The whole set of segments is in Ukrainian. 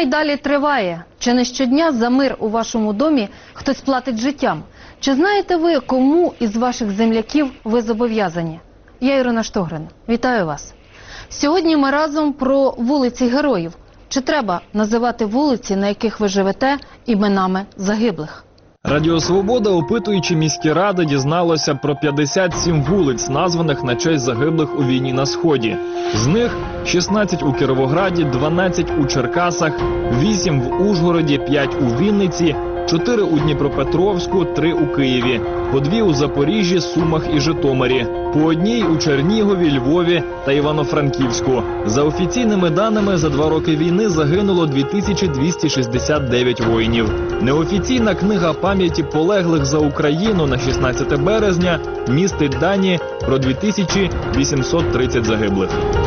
й далі триває. Чи не щодня за мир у вашому домі хтось платить життям? Чи знаєте ви, кому із ваших земляків ви зобов'язані? Я Ірина Штогрин. Вітаю вас. Сьогодні ми разом про вулиці героїв. Чи треба називати вулиці, на яких ви живете, іменами загиблих? Радіо «Свобода», опитуючи міські ради, дізналося про 57 вулиць, названих на честь загиблих у війні на Сході. З них 16 у Кіровограді, 12 у Черкасах, 8 в Ужгороді, 5 у Вінниці, 4 у Дніпропетровську, 3 у Києві, по 2 у Запоріжжі, Сумах і Житомирі, по 1 у Чернігові, Львові та Івано-Франківську. За офіційними даними, за 2 роки війни загинуло 2269 воїнів. Неофіційна книга пам'яті полеглих за Україну на 16 березня містить дані про 2830 загиблих.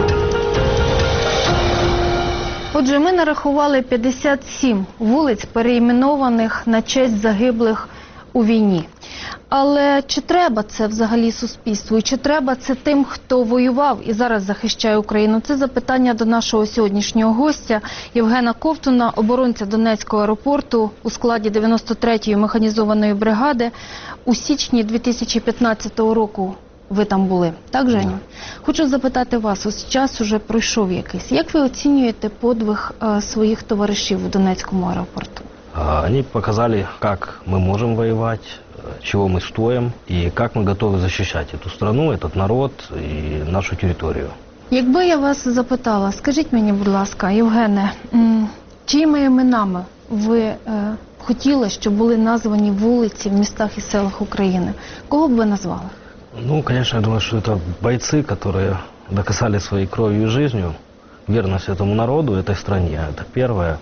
Отже, ми нарахували 57 вулиць, переіменованих на честь загиблих у війні. Але чи треба це взагалі суспільству? І чи треба це тим, хто воював і зараз захищає Україну? Це запитання до нашого сьогоднішнього гостя Євгена Ковтуна, оборонця Донецького аеропорту у складі 93-ї механізованої бригади. У січні 2015 року ви там були, так, Женя? Хочу запитати вас, ось час уже пройшов якийсь. Як ви оцінюєте подвиг своїх товаришів у Донецькому аеропорту? Они показали, как мы можем воевать, чего мы стоим и как мы готовы защищать эту страну, этот народ и нашу территорию. Якби я вас запитала, скажіть мені, будь ласка, Євгене, чиїми іменами ви хотіли, щоб були названі вулиці в містах і селах України? Кого б ви назвали? Ну, конечно, я думаю, что это бойцы, которые доказали своей кровью и жизнью верность этому народу, этой стране. Это первое.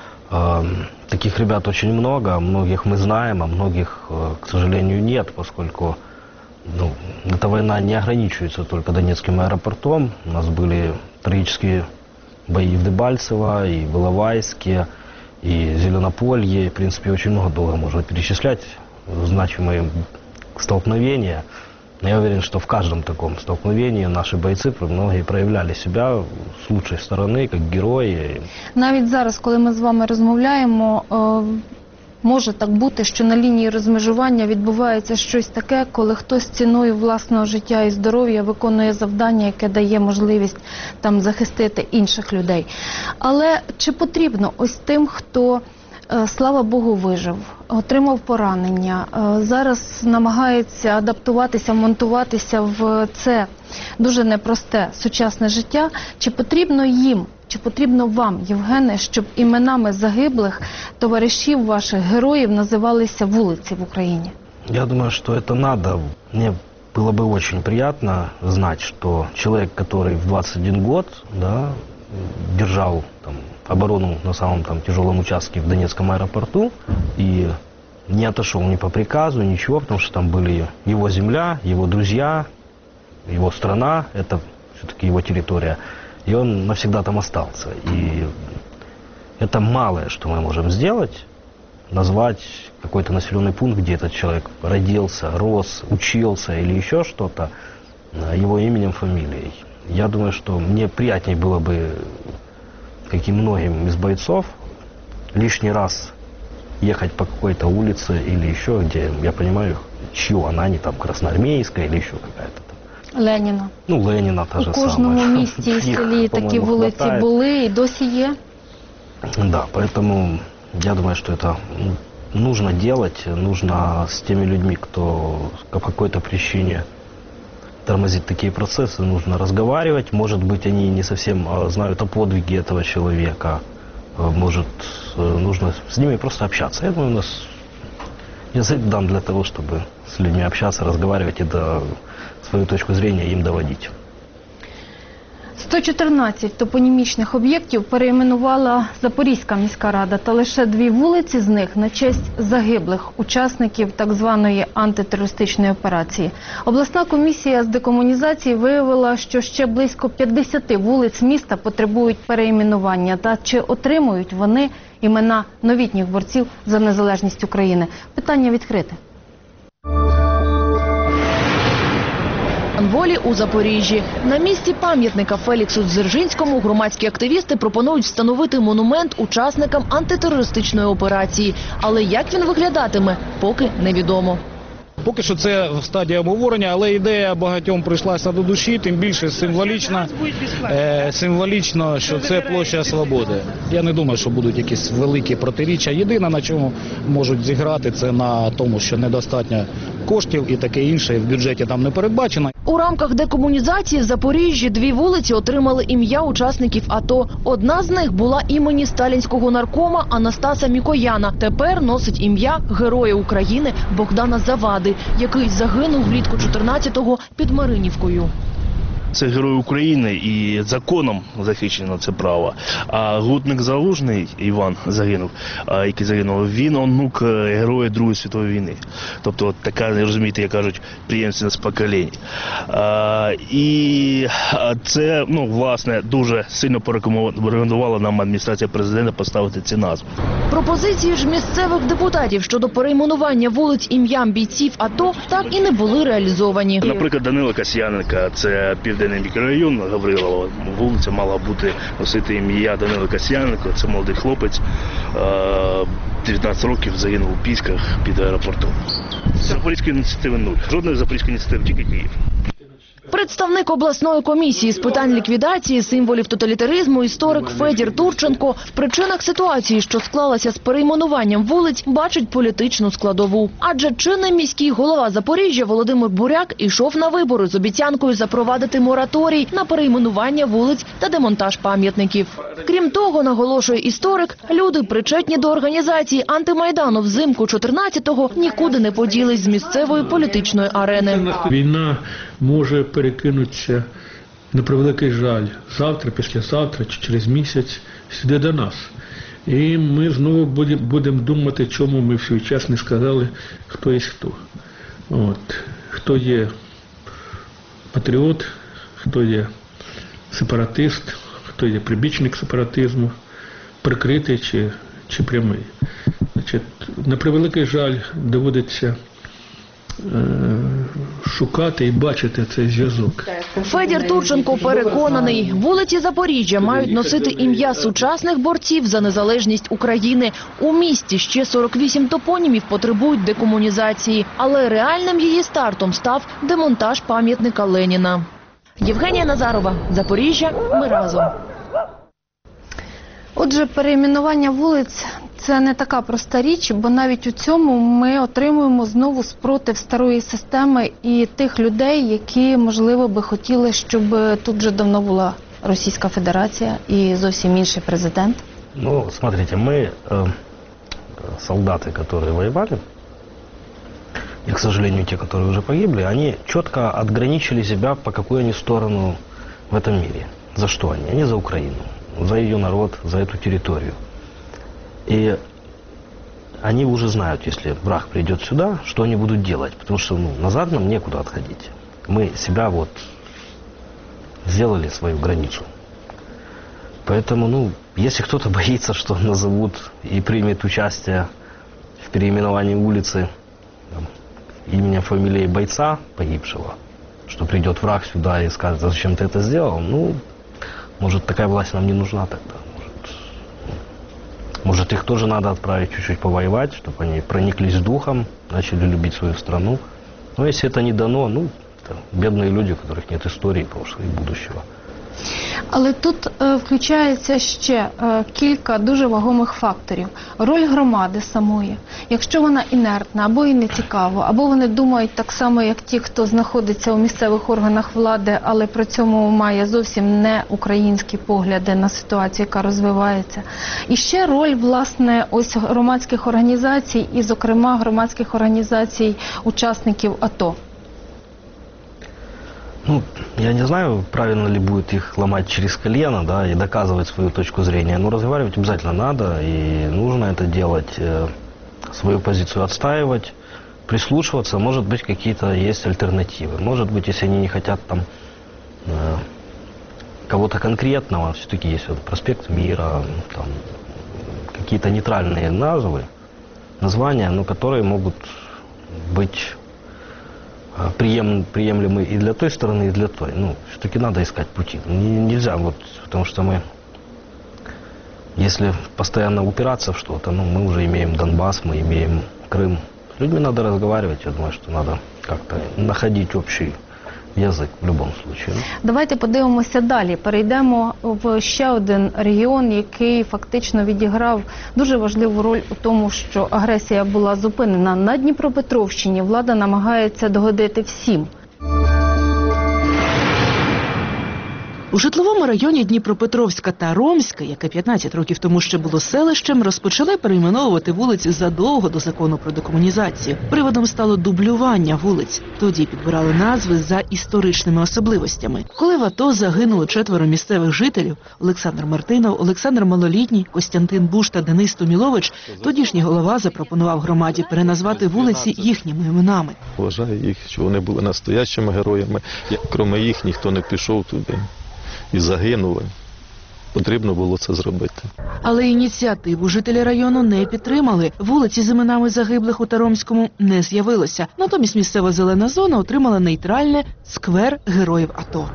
Таких ребят очень много, многих мы знаем, а многих, к сожалению, нет, поскольку эта война не ограничивается только Донецким аэропортом. У нас были трагические бои в Дебальцево, и в Иловайске, и Зеленополье. В принципе, очень много долго можно перечислять значимые столкновения. Но я уверен, что в каждом таком столкновении наши бойцы многие проявляли себя с лучшей стороны, как герої. Навіть зараз, коли ми з вами розмовляємо, може так бути, що на лінії розмежування відбувається щось таке, коли хтось ціною власного життя і здоров'я виконує завдання, яке дає можливість там захистити інших людей. Але чи потрібно ось тим, хто, слава Богу, вижив, отримав поранення, зараз намагається адаптуватися, монтуватися в це дуже непросте сучасне життя, чи потрібно їм, чи потрібно вам, Євгене, щоб іменами загиблих товаришів ваших героїв називалися вулиці в Україні? Я думаю, что это надо. Мне было бы очень приятно знать, что человек, который в 21 год, держал оборону на самом тяжелом участке в Донецком аэропорту и не отошел ни по приказу, ничего, потому что там были его земля, его друзья, его страна, это все-таки его территория, и он навсегда там остался. И это малое, что мы можем сделать, назвать какой-то населенный пункт, где этот человек родился, рос, учился или еще что-то, его именем, фамилией. Я думаю, что мне приятнее было бы, как и многим из бойцов, лишний раз ехать по какой-то улице или еще, где я понимаю, чье она, не там красноармейская или еще какая-то там. Леніна. Леніна та же самая. У кожному місті і селі такі вулиці були і досі є. Да, поэтому я думаю, что это нужно делать, нужно с теми людьми, кто по какой-то причине тормозит такие процессы, нужно разговаривать. Может быть, они не совсем знают о подвиге этого человека. Может, нужно с ними просто общаться. Я думаю, у нас язык дан для того, чтобы с людьми общаться, разговаривать и свою точку зрения им доводить. 114 топонімічних об'єктів перейменувала Запорізька міська рада, та лише 2 вулиці з них на честь загиблих учасників так званої антитерористичної операції. Обласна комісія з декомунізації виявила, що ще близько 50 вулиць міста потребують перейменування. Та чи отримують вони імена новітніх борців за незалежність України? Питання відкрите. волі у Запоріжжі. На місці пам'ятника Феліксу Дзержинському громадські активісти пропонують встановити монумент учасникам антитерористичної операції. Але як він виглядатиме, поки невідомо. Поки що це в стадії обговорення, але ідея багатьом прийшлася до душі, тим більше символічно, що це площа Свободи. Я не думаю, що будуть якісь великі протиріччя. Єдине, на чому можуть зіграти, це на тому, що недостатньо коштів і таке інше в бюджеті там не передбачено. У рамках декомунізації в Запоріжжі 2 вулиці отримали ім'я учасників АТО. Одна з них була імені сталінського наркома Анастаса Мікояна. Тепер носить ім'я Героя України Богдана Завади, який загинув влітку 14-го під Маринівкою. Це герой України і законом захищено це право. А Гутник Залужний Іван загинув, який загинув, він онук героя Другої світової війни. Тобто от така, розумієте, як кажуть, преємственність поколінь. І це, власне, дуже сильно порекомендувала нам адміністрація президента поставити ці назви. Пропозиції ж місцевих депутатів щодо перейменування вулиць ім'ям бійців АТО так і не були реалізовані. Наприклад, Данила Касьяненка, це Південний мікрорайон Гаврилова, вулиця мала носити ім'я Данила Касьяненка, це молодий хлопець, 19 років загинув у Пісках під аеропортом. Запорізької ініціативи нуль. Жодної запорізької ініціативи, тільки Київ. Представник обласної комісії з питань ліквідації символів тоталітаризму історик Федір Турченко в причинах ситуації, що склалася з перейменуванням вулиць, бачить політичну складову. Адже чинний міський голова Запоріжжя Володимир Буряк ішов на вибори з обіцянкою запровадити мораторій на перейменування вулиць та демонтаж пам'ятників. Крім того, наголошує історик, люди, причетні до організації антимайдану взимку 14-го, нікуди не поділись з місцевої політичної арени. Війна може перекинутися, на превеликий жаль, завтра, післязавтра чи через місяць сюди до нас. І ми знову будемо думати, чому ми в свій час не сказали, хто є хто. Хто є патріот, хто є сепаратист, хто є прибічник сепаратизму, прикритий чи прямий. На превеликий жаль, доводиться шукати і бачити цей зв'язок. Федір Турченко переконаний, вулиці Запоріжжя мають носити ім'я сучасних борців за незалежність України. У місті ще 48 топонімів потребують декомунізації, але реальним її стартом став демонтаж пам'ятника Леніна. Євгенія Назарова, Запоріжжя, ми разом. Отже, перейменування вулиць – це не така проста річ, бо навіть у цьому ми отримуємо знову спротив старої системи і тих людей, які, можливо, би хотіли, щоб тут вже давно була Російська Федерація і зовсім інший президент. Смотрите, мы, солдаты, которые воевали, и, к сожалению, те, которые уже погибли, они четко отграничили себя, по какую они сторону в этом мире. За что они? Они за Украину, за ее народ, за эту территорию. И они уже знают, если враг придет сюда, что они будут делать, потому что назад нам некуда отходить. Мы себя сделали свою границу. Поэтому, если кто-то боится, что назовут и примет участие в переименовании улицы именем, фамилией бойца погибшего, что придет враг сюда и скажет, зачем ты это сделал, может, такая власть нам не нужна тогда. Может, их тоже надо отправить чуть-чуть повоевать, чтобы они прониклись духом, начали любить свою страну. Но если это не дано, это бедные люди, у которых нет истории прошлого и будущего. Але тут включається ще кілька дуже вагомих факторів. Роль громади самої. Якщо вона інертна, або їй не цікаво, або вони думають так само, як ті, хто знаходиться у місцевих органах влади, але при цьому має зовсім не українські погляди на ситуацію, яка розвивається. І ще роль, власне, ось громадських організацій, і, зокрема, громадських організацій учасників АТО. Я не знаю, правильно ли будет их ломать через колено, и доказывать свою точку зрения, но разговаривать обязательно надо, и нужно это делать, свою позицию отстаивать, прислушиваться, может быть, какие-то есть альтернативы. Может быть, если они не хотят кого-то конкретного, все-таки есть проспект Мира, какие-то нейтральные названия, но которые могут быть приемлемый и для той стороны, и для той. Ну, все-таки надо искать пути. Нельзя, вот, потому что мы, если постоянно упираться в что-то, ну, мы уже имеем Донбасс, мы имеем Крым. С людьми надо разговаривать, я думаю, что надо как-то находить общий язик в будь-якому випадку. Давайте подивимося далі. Перейдемо в ще один регіон, який фактично відіграв дуже важливу роль у тому, що агресія була зупинена. На Дніпропетровщині влада намагається догодити всім. У житловому районі Дніпропетровська та Ромська, яке 15 років тому ще було селищем, розпочали перейменовувати вулиці задовго до закону про декомунізацію. Приводом стало дублювання вулиць. Тоді підбирали назви за історичними особливостями. Коли в АТО загинули 4 місцевих жителів – Олександр Мартинов, Олександр Малолітній, Костянтин Буш та Денис Томілович, тодішній голова запропонував громаді переназвати вулиці їхніми іменами. Вважаю їх, що вони були настоящими героями. Крім їх, ніхто не пішов туди і загинули. Потрібно було це зробити. Але ініціативу жителі району не підтримали. Вулиці з іменами загиблих у Таромському не з'явилося. Натомість місцева зелена зона отримала нейтральне «Сквер Героїв АТО».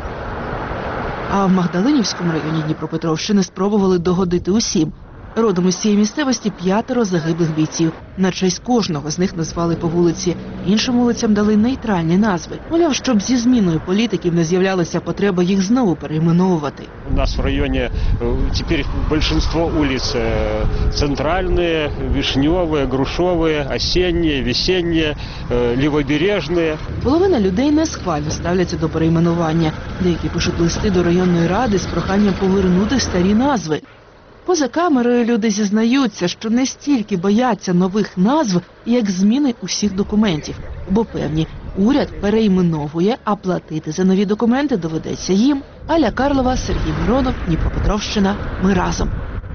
А в Магдалинівському районі Дніпропетровщини спробували догодити усім. Родом із цієї місцевості 5 загиблих бійців. На честь кожного з них назвали по вулиці. Іншим вулицям дали нейтральні назви. Мовляв, щоб зі зміною політиків не з'являлася потреба їх знову перейменовувати. У нас в районе теперь большинство улиц центральные, вишневые, грушевые, осенние, весенние, лівобережные. Половина людей не схвально ставляться до перейменування. Деякі пишуть листи до районної ради з проханням повернути старі назви. Поза камерою люди зізнаються, що не стільки бояться нових назв, як зміни усіх документів. Бо певні, уряд перейменовує, а платити за нові документи доведеться їм. Аля Карлова, Сергій Миронов, Дніпропетровщина. Ми разом.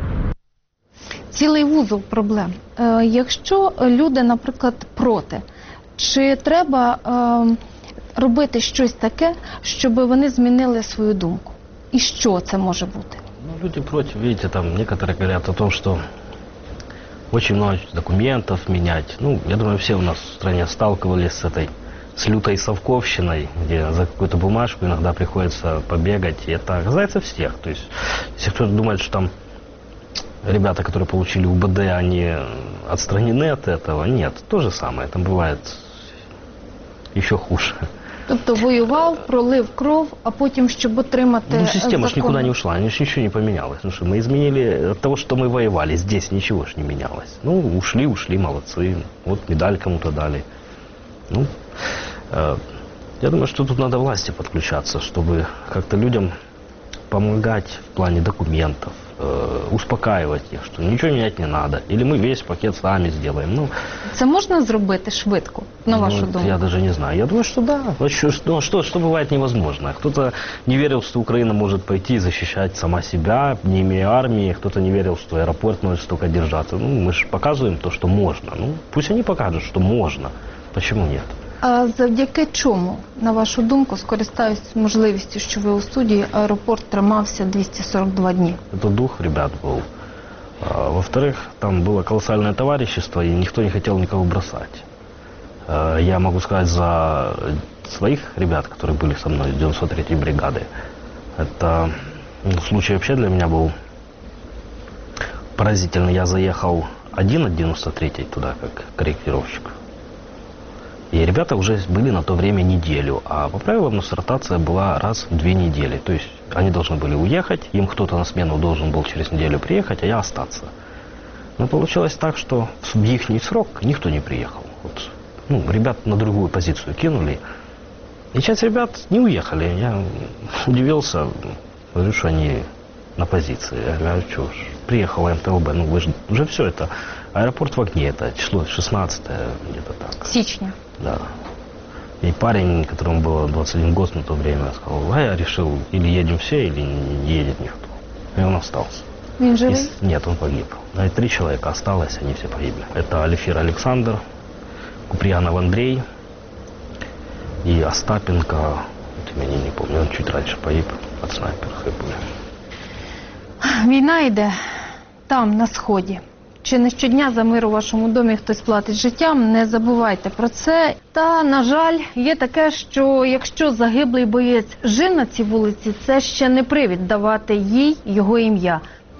Цілий вузол проблем. Якщо люди, наприклад, проти, чи треба робити щось таке, щоб вони змінили свою думку? І що це може бути? Ну, люди против, видите, там некоторые говорят о том, что очень много документов менять. Ну, я думаю, все у нас в стране сталкивались с лютой совковщиной, где за какую-то бумажку иногда приходится побегать. И это касается всех. То есть, если кто-то думает, что там ребята, которые получили УБД, они отстранены от этого, нет, то же самое. Там бывает еще хуже. Тобто воював, пролив кров, а потім, щоб отримати Ну, система ж закон. никуда не ушла, ничего не поменялось. Ну что, мы изменили от того, что мы воевали, здесь ничего ж не менялось. Ну, ушли, молодцы. Вот медаль кому-то дали. Ну, я думаю, что тут надо власти подключаться, чтобы как-то людям помогать в плане документов, успокаивать их, что ничего менять не надо. Или мы весь пакет сами сделаем. Ну, Це можна зробити швидко, на вашу думку? Я даже не знаю. Я думаю, что да. Что бывает невозможно. Кто-то не верил, что Украина может пойти защищать сама себя, не имея армии. Кто-то не верил, что аэропорт может столько держаться. Ну, мы же показываем то, что можно. Ну, пусть они покажут, что можно. Почему нет? А завдяки чому, на вашу думку, скористаюсь можливістю, що ви у студії, аеропорт тримався 242 дні? Это дух ребят был. Во-вторых, там было колоссальное товарищество, и никто не хотел никого бросать. Я могу сказать за своих ребят, которые были со мной из 93-й бригады. Это случай вообще для меня был поразительный. Я заехал один от 93-й туда, как корректировщик. И ребята уже были на то время неделю, а по правилам у нас ротация была раз в 2 недели. То есть они должны были уехать, им кто-то на смену должен был через неделю приехать, а я остаться. Но получилось так, что в их срок никто не приехал. Вот, ну, ребят на другую позицию кинули, и часть ребят не уехали. Я удивился, говорю, что они на позиции. Я говорю, что ж, приехала МТОБ, ну вы же уже все это. Аэропорт в огне, это число 16 где-то так. Січня. Да. И парень, которому было 21 год на то время, сказал, а я решил, или едем все, или не едет никто. И он остался. Він живий? Нет, он погиб. 3 человека осталось, они все погибли. Это Алифир Александр, Куприянов Андрей и Остапенко, вот имени не помню, он чуть раньше погиб от снайперской пули. Війна йде там, на Сході. чи не щодня за мир у вашому домі хтось платить життям, не забувайте про це. Та, на жаль, є таке, що якщо загиблий боєць жив на цій вулиці, це ще не привід давати їй його ім'я.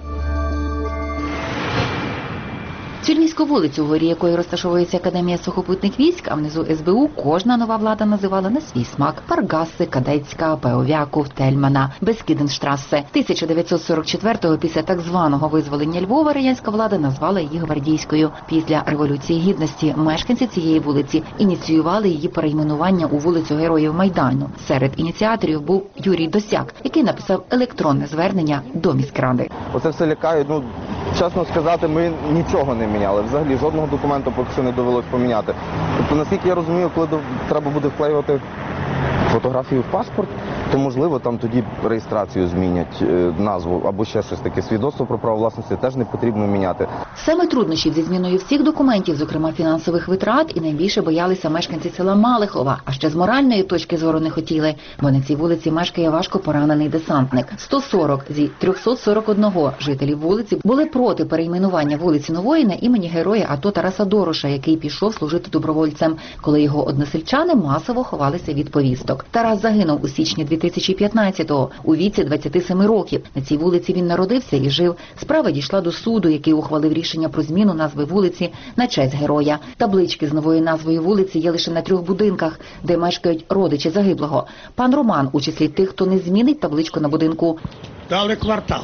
Чернігівську вулицю, у горі якої розташовується Академія сухопутних військ, а внизу СБУ, кожна нова влада називала на свій смак: Паргаси, Кадетська, Пеовяков, Тельмана, Бескіденштрассе. 1944-го, після так званого визволення Львова, радянська влада назвала її Гвардійською. Після Революції Гідності мешканці цієї вулиці ініціювали її перейменування у вулицю Героїв Майдану. Серед ініціаторів був Юрій Досяк, який написав електронне звернення до міськради. Оце все лякає, чесно сказати, ми нічого не міняли. Взагалі жодного документу поки що не довелось поміняти. Тобто, наскільки я розумію, коли треба буде вклеювати фотографію в паспорт, то, можливо, там тоді реєстрацію змінять, назву або ще щось таке. Свідоцтво про право власності теж не потрібно міняти. Саме труднощів зі зміною всіх документів, зокрема фінансових витрат, і найбільше боялися мешканці села Малихова. А ще з моральної точки зору не хотіли, бо на цій вулиці мешкає важко поранений десантник. 140 зі 341 жителів вулиці були проти перейменування вулиці Нової на імені героя АТО Тараса Дороша, який пішов служити добровольцем, коли його односельчани масово ховалися від повісток. Тарас загинув у січні 2015-го у віці 27 років. На цій вулиці він народився і жив. Справа дійшла до суду, який ухвалив рішення про зміну назви вулиці на честь героя. Таблички з новою назвою вулиці є лише на 3 будинках, де мешкають родичі загиблого. Пан Роман у числі тих, хто не змінить табличку на будинку. Дали квартал,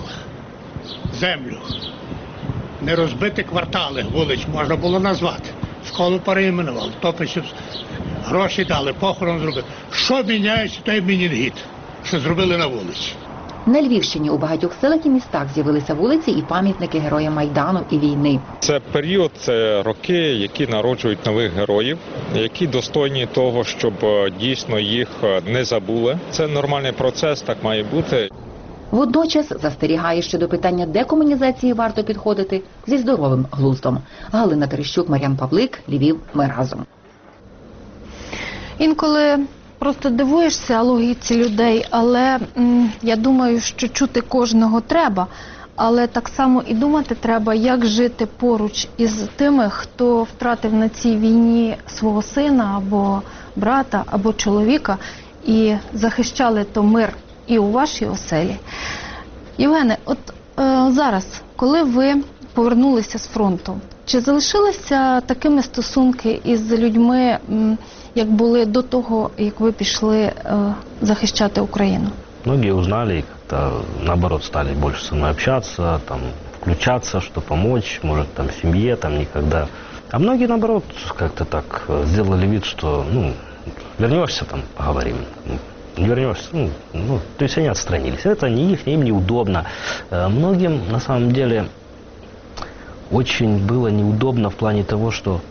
землю. Не розбити квартали вулиць можна було назвати. Школу переіменували, топичів, гроші дали, похорон зробили. Що міняється той Мінінгіт, що зробили на вулиці? На Львівщині у багатьох селах і містах з'явилися вулиці і пам'ятники героям Майдану і війни. Це період, це роки, які народжують нових героїв, які достойні того, щоб дійсно їх не забули. Це нормальний процес, так має бути. Водночас застерігає, що до питання декомунізації варто підходити зі здоровим глуздом. Галина Терещук, Мар'ян Павлик, Львів, ми разом. Інколи просто дивуєшся логіці людей, але я думаю, що чути кожного треба, але так само і думати треба, як жити поруч із тими, хто втратив на цій війні свого сина або брата, або чоловіка і захищали то мир і у вашій оселі. Євгене, от зараз, коли ви повернулися з фронту, чи залишилися такими стосунки із людьми, як були до того, як ви пішли захищати Україну? Многие узнали и как-то, наоборот, стали больше со мной общаться, там, включаться, что помочь, может, там, семье, там, никогда. А многие, наоборот, как-то так сделали вид, что, вернешься, там, поговорим. Не вернешься, то есть они отстранились. Это не их, им неудобно. Многим, на самом деле, очень было неудобно в плане того, что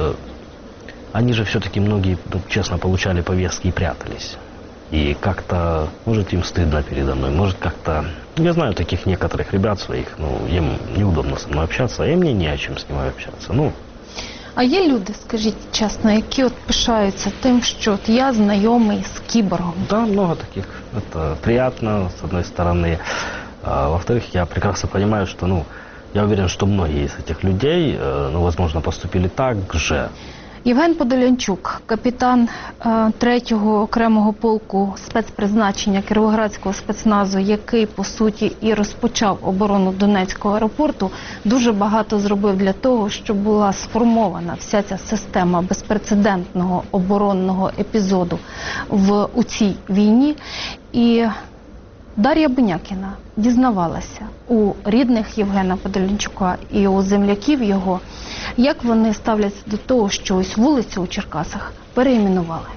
они же все-таки многие, честно, получали повестки и прятались. И как-то, может, им стыдно передо мной, может, как-то... Я знаю таких некоторых ребят своих, им неудобно со мной общаться, а мне не о чем с ними общаться. А є люди, скажіть чесно, які от пишаються тим, що от я знайомий з кіборгом? Да, много таких. Это приятно, с одной стороны. А во-вторых, я прекрасно понимаю, что, я уверен, что многие из этих людей, возможно, поступили так же. Євген Подолянчук, капітан 3-го окремого полку спецпризначення Кіровоградського спецназу, який, по суті, і розпочав оборону Донецького аеропорту, дуже багато зробив для того, щоб була сформована вся ця система безпрецедентного оборонного епізоду у цій війні. І Дар'я Бунякіна дізнавалася у рідних Євгена Подолянчука і у земляків його, як вони ставляться до того, що ось вулицю у Черкасах перейменували.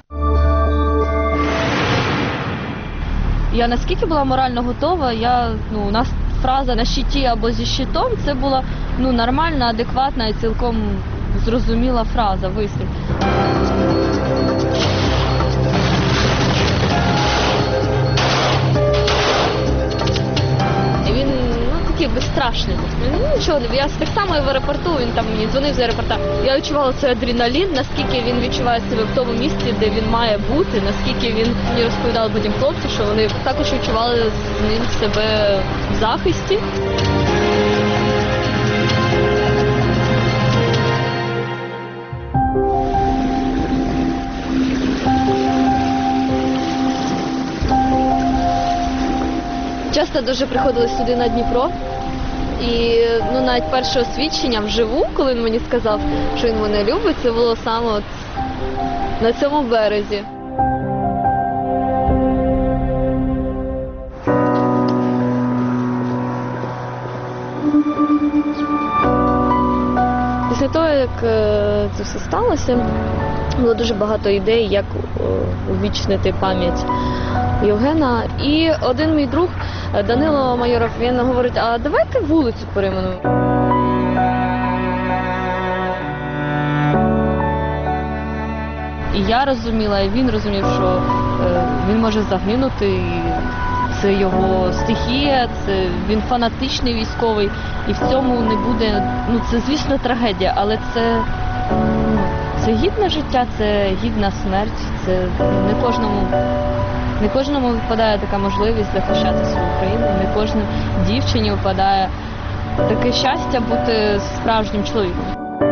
Я наскільки була морально готова, у нас фраза «на щиті» або «зі щитом» це була нормальна, адекватна і цілком зрозуміла фраза, вислів. Безстрашний. Нічого, я так само і в аеропорту, він там мені дзвонив з аеропорта. Я відчувала цей адреналін, наскільки він відчуває себе в тому місці, де він має бути, наскільки він мені розповідали потім хлопці, що вони також відчували з ним себе в захисті. часто дуже приходили сюди на Дніпро. І навіть перше освідчення вживу, коли він мені сказав, що він мене любить, це було саме от на цьому березі. Після того, як це все сталося, було дуже багато ідей, як увічнити пам'ять Євгена. І один мій друг, Данило Майоров, він говорить, а давайте вулицю перейменуємо. І я розуміла, і він розумів, що він може загинути, і це його стихія, він фанатичний військовий, і в цьому не буде, це, звісно, трагедія, але це гідне життя, це гідна смерть, це не кожному випадає така можливість захищати свою країну, не кожній дівчині випадає таке щастя бути справжнім чоловіком.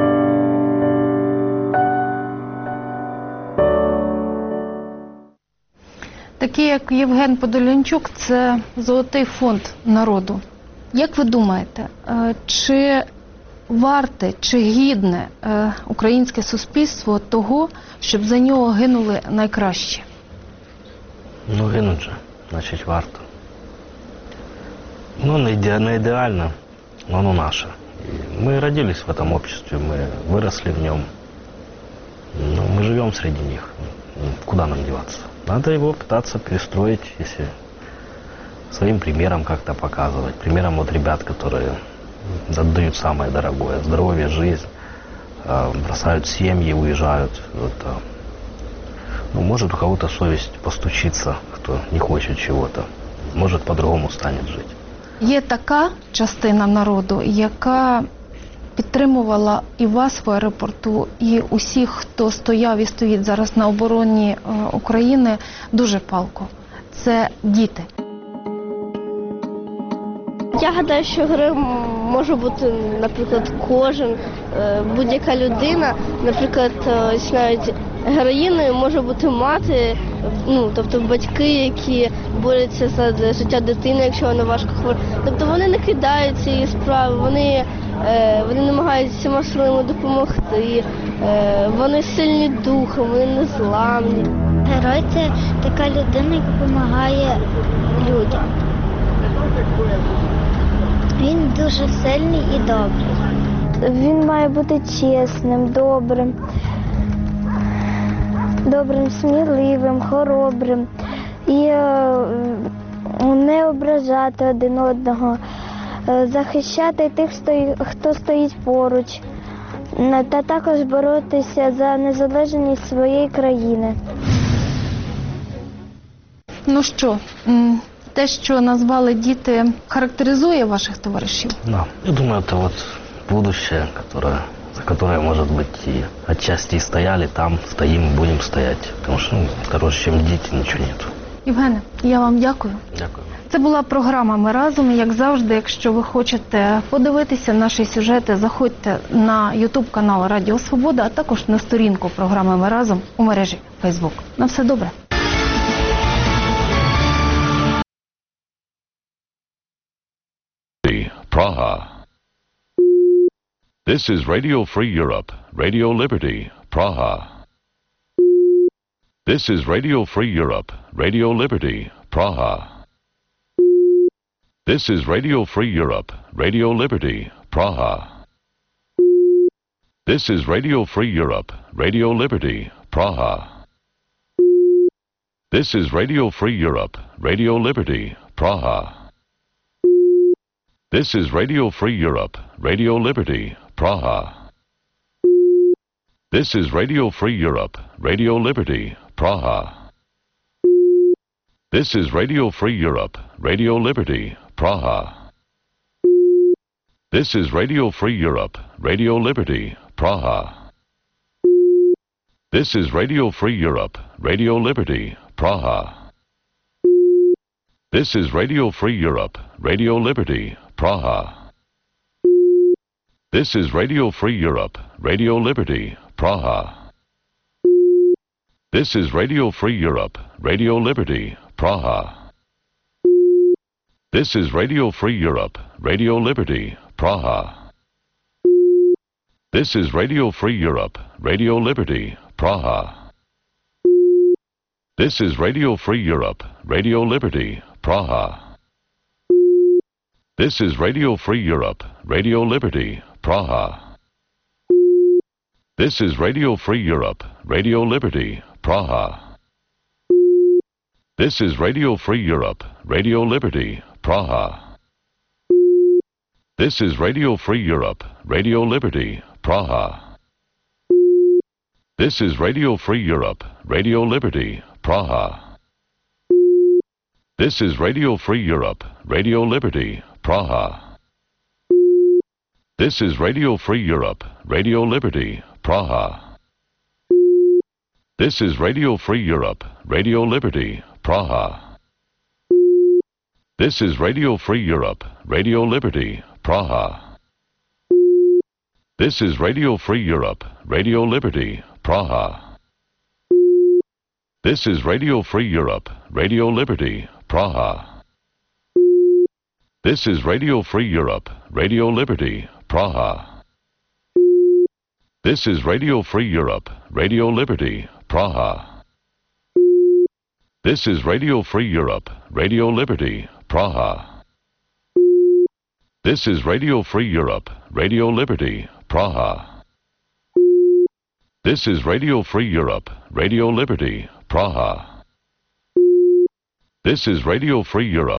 Такі, як Євген Подолянчук, це золотий фонд народу. Як ви думаєте, чи варте, чи гідне українське суспільство того, щоб за нього гинули найкращі? Гинуть же, значить варто. Не идеально, но оно наше. И мы родились в этом обществе, мы выросли в нем. Мы живем среди них. Куда нам деваться? Надо его пытаться перестроить, если своим примером как-то показывать. Примером вот ребят, которые отдают самое дорогое. Здоровье, жизнь, бросают семьи, уезжают. Может, у кого-то совесть постучится, кто не хочет чего-то. Может, по-другому станет жить. Є така частина народу, яка підтримувала і вас в аеропорту, і усіх, хто стояв і стоїть зараз на обороні України, дуже палко. Це діти. Я гадаю, що герой може бути, наприклад, кожен, будь-яка людина. Наприклад, навіть героїною може бути мати, тобто батьки, які борються за життя дитини, якщо вона важко хвора. Тобто вони не кидають цієї справи, вони намагаються всіма силами допомогти, вони сильні духом, вони незламні. Герой – це така людина, яка допомагає людям. Він дуже сильний і добрий. Він має бути чесним, добрим, сміливим, хоробрим і не ображати один одного, захищати тих, хто стоїть поруч, та також боротися за незалежність своєї країни. Ну що, те, що назвали діти, характеризує ваших товаришів? Да. Я думаю, это вот будущее, за которое, может быть, и отчасти стояли, там стоим, будем стоять. Потому что, короче, чем дети, ничего нет. Євгене, я вам дякую. Дякую. Це була програма «Ми разом». Як завжди, якщо ви хочете подивитися наші сюжети, заходьте на YouTube-канал Радіо Свобода, а також на сторінку програми «Ми разом» у мережі Facebook. На все добре. Praha. This is Radio Free Europe, Radio Liberty, Praha. This is Radio Free Europe, Radio Liberty, Praha. This is Radio Free Europe, Radio Liberty, Praha. This is Radio Free Europe, Radio Liberty, Praha. This is Radio Free Europe, Radio Liberty, Praha. This is Radio Free Europe, Radio Liberty, Praha. This is Radio Free Europe, Radio Liberty, Praha. This is Radio Free Europe, Radio Liberty, Praha. This is Radio Free Europe, Radio Liberty, Praha. This is Radio Free Europe, Radio Liberty, Praha. This is Radio Free Europe, Radio Liberty, Praha. This is Radio Free Europe, Radio Liberty, Praha. This is Radio Free Europe, Radio Liberty, Praha. This is Radio Free Europe, Radio Liberty, Praha. This is Radio Free Europe, Radio Liberty, Praha. This is Radio Free Europe, Radio Liberty, Praha. This is Radio Free Europe, Radio Liberty, Praha. This is Radio Free Europe, Radio Liberty, Praha. This is Radio Free Europe, Radio Liberty, Praha. This is Radio Free Europe, Radio Liberty, Praha. This is Radio Free Europe, Radio Liberty, Praha. This is Radio Free Europe, Radio Liberty, Praha. This is Radio Free Europe, Radio Liberty, Praha. This is Radio Free Europe, Radio Liberty, Praha. This is Radio Free Europe, Radio Liberty, Praha. This is Radio Free Europe, Radio Liberty, Praha. This is Radio Free Europe, Radio Liberty, Praha. This is Radio Free Europe, Radio Liberty, Praha. This is Radio Free Europe, Radio Liberty, Praha. This is Radio Free Europe, Radio Liberty, Praha. This is Radio Free Europe, Radio Liberty, Praha. This is Radio Free Europe, Radio Liberty, Praha. This is Radio Free Europe,